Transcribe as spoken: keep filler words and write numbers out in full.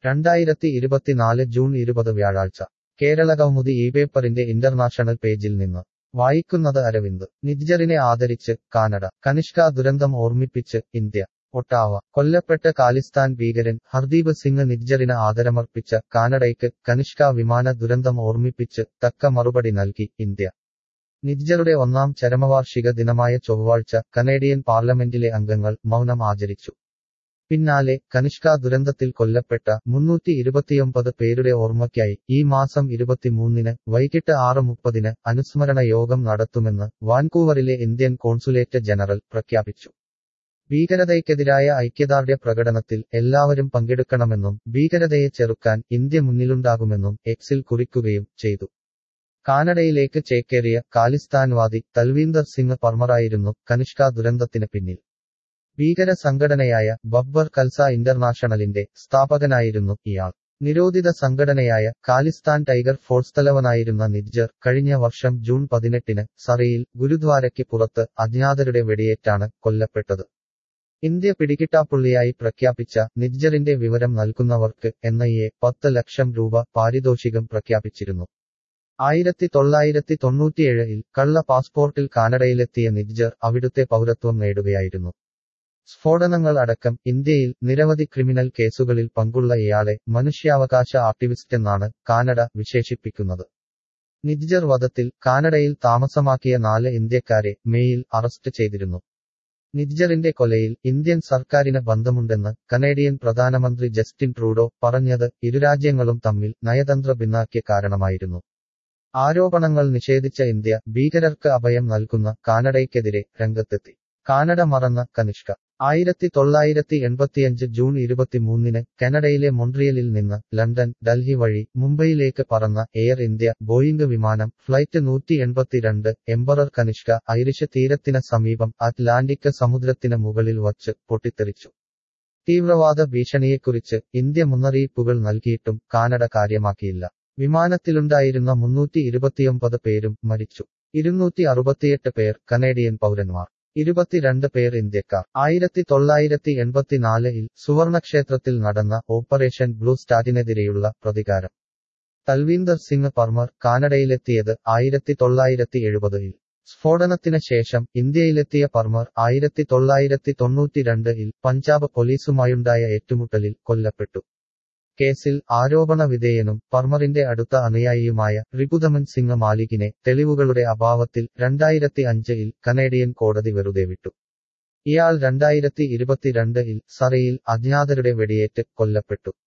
രണ്ടായിരത്തി ഇരുപത്തിനാല് ജൂൺ ഇരുപത് വ്യാഴാഴ്ച കേരളകൗമുദി ഈ പേപ്പറിന്റെ ഇന്റർനാഷണൽ പേജിൽ നിന്ന് വായിക്കുന്നത് അരവിന്ദ്. നിജ്ജറിനെ ആദരിച്ച് കാനഡ. കനിഷ്ക ദുരന്തം ഓർമ്മിപ്പിച്ച് ഇന്ത്യ. ഒട്ടാവ. കൊല്ലപ്പെട്ട ഖാലിസ്ഥാൻ ഭീകരൻ ഹർദീപ് സിംഗ് നിജ്ജറിന് ആദരമർപ്പിച്ച കാനഡയ്ക്ക് കനിഷ്ക വിമാന ദുരന്തം ഓർമ്മിപ്പിച്ച് തക്ക മറുപടി നൽകി ഇന്ത്യ. നിജ്ജറുടെ ഒന്നാം ചരമവാർഷിക ദിനമായ ചൊവ്വാഴ്ച കനേഡിയൻ പാർലമെന്റിലെ അംഗങ്ങൾ മൗനം ആചരിച്ചു. പിന്നാലെ കനിഷ്ക ദുരന്തത്തിൽ കൊല്ലപ്പെട്ട മുന്നൂറ്റി ഇരുപത്തിയൊമ്പത് പേരുടെ ഓർമ്മയ്ക്കായി ഈ മാസം ഇരുപത്തിമൂന്നിന് വൈകിട്ട് ആറ് മുപ്പതിന് അനുസ്മരണ യോഗം നടത്തുമെന്ന് വാൻകൂവറിലെ ഇന്ത്യൻ കോൺസുലേറ്റ് ജനറൽ പ്രഖ്യാപിച്ചു. ഭീകരതയ്ക്കെതിരായ ഐക്യദാർഢ്യ പ്രകടനത്തിൽ എല്ലാവരും പങ്കെടുക്കണമെന്നും ഭീകരതയെ ചെറുക്കാൻ ഇന്ത്യ മുന്നിലുണ്ടാകുമെന്നും എക്സിൽ കുറിക്കുകയും ചെയ്തു. കാനഡയിലേക്ക് ചേക്കേറിയ ഖാലിസ്ഥാൻവാദി തൽവീന്ദർ സിംഗ് പർമറായിരുന്നു കനിഷ്ക ദുരന്തത്തിന് പിന്നിൽ. ഭീകര സംഘടനയായ ബബ്ബർ ഖൽസ ഇന്റർനാഷണലിന്റെ സ്ഥാപകനായിരുന്നു ഇയാൾ. നിരോധിത സംഘടനയായ ഖാലിസ്ഥാൻ ടൈഗർ ഫോഴ്സ് തലവനായിരുന്ന നിജ്ജർ കഴിഞ്ഞ വർഷം ജൂൺ പതിനെട്ടിന് സറിയിൽ ഗുരുദ്വാരയ്ക്ക് പുറത്ത് അജ്ഞാതരുടെ വെടിയേറ്റാണ് കൊല്ലപ്പെട്ടത്. ഇന്ത്യ പിടികിട്ടാപ്പുള്ളിയായി പ്രഖ്യാപിച്ച നിജ്ജറിന്റെ വിവരം നൽകുന്നവർക്ക് എൻ ഐ എ പത്ത് ലക്ഷം രൂപ പാരിതോഷികം പ്രഖ്യാപിച്ചിരുന്നു. ആയിരത്തി തൊള്ളായിരത്തി തൊണ്ണൂറ്റിയേഴിൽ കള്ള പാസ്പോർട്ടിൽ കാനഡയിലെത്തിയ നിജ്ജർ അവിടുത്തെ പൗരത്വം നേടുകയായിരുന്നു. സ്ഫോടനങ്ങൾ അടക്കം ഇന്ത്യയിൽ നിരവധി ക്രിമിനൽ കേസുകളിൽ പങ്കുള്ള ഇയാളെ മനുഷ്യാവകാശ ആക്ടിവിസ്റ്റെന്നാണ് കാനഡ വിശേഷിപ്പിക്കുന്നത്. നിജ്ജർ വധത്തിൽ കാനഡയിൽ താമസമാക്കിയ നാല് ഇന്ത്യക്കാരെ മേയിൽ അറസ്റ്റ് ചെയ്തിരുന്നു. നിജ്ജറിന്റെ കൊലയിൽ ഇന്ത്യൻ സർക്കാരിന് ബന്ധമുണ്ടെന്ന് കനേഡിയൻ പ്രധാനമന്ത്രി ജസ്റ്റിൻ ട്രൂഡോ പറഞ്ഞത് ഇരുരാജ്യങ്ങളും തമ്മിൽ നയതന്ത്ര ഭിന്നായ്ക്ക് കാരണമായിരുന്നു. ആരോപണങ്ങൾ നിഷേധിച്ച ഇന്ത്യ ഭീകരർക്ക് അഭയം നൽകുന്ന കാനഡയ്ക്കെതിരെ രംഗത്തെത്തി. കാനഡ മറന്ന കനിഷ്ക. ആയിരത്തി തൊള്ളായിരത്തി എൺപത്തിയഞ്ച് ജൂൺ ഇരുപത്തിമൂന്നിന് കാനഡയിലെ മൊൺട്രിയലിൽ നിന്ന് ലണ്ടൻ, ഡൽഹി വഴി മുംബൈയിലേക്ക് പറന്ന എയർ ഇന്ത്യ ബോയിംഗ് വിമാനം ഫ്ലൈറ്റ് നൂറ്റി എൺപത്തിരണ്ട് എംബറർ കനിഷ്ക ഐറിഷ് തീരത്തിന് സമീപം അറ്റ്ലാന്റിക് സമുദ്രത്തിന് മുകളിൽ വച്ച് പൊട്ടിത്തെറിച്ചു. തീവ്രവാദ ഭീഷണിയെക്കുറിച്ച് ഇന്ത്യ മുന്നറിയിപ്പുകൾ നൽകിയിട്ടും കാനഡ കാര്യമാക്കിയില്ല. വിമാനത്തിലുണ്ടായിരുന്ന മുന്നൂറ്റി ഇരുപത്തിയൊമ്പത് പേരും മരിച്ചു. ഇരുന്നൂറ്റി അറുപത്തിയെട്ട് പേർ കനേഡിയൻ പൗരന്മാർ. ഇരുപത്തിരണ്ട് പേർ ഇന്ത്യക്കാർ. ആയിരത്തി തൊള്ളായിരത്തി എൺപത്തിനാലിൽ സുവർണക്ഷേത്രത്തിൽ നടന്ന ഓപ്പറേഷൻ ബ്ലൂ സ്റ്റാറിനെതിരെയുള്ള പ്രതികാരം. തൽവീന്ദർ സിംഗ് പർമർ കാനഡയിലെത്തിയത് ആയിരത്തി തൊള്ളായിരത്തി എഴുപതിൽ. സ്ഫോടനത്തിന് ശേഷം ഇന്ത്യയിലെത്തിയ പർമർ ആയിരത്തി തൊള്ളായിരത്തി തൊണ്ണൂറ്റിരണ്ടിൽ പഞ്ചാബ് പോലീസുമായുണ്ടായ ഏറ്റുമുട്ടലിൽ കൊല്ലപ്പെട്ടു. കേസിൽ ആരോപണ വിധേയനും പർമറിന്റെ അടുത്ത അനുയായിയുമായ റിപുദമൻ സിംഗ് മാലികിനെ തെളിവുകളുടെ അഭാവത്തിൽ രണ്ടായിരത്തി അഞ്ചിൽ കനേഡിയൻ കോടതി വെറുതെ വിട്ടു. ഇയാൾ രണ്ടായിരത്തി ഇരുപത്തിരണ്ടിൽ സറിയിൽ അജ്ഞാതരുടെ വെടിയേറ്റ് കൊല്ലപ്പെട്ടു.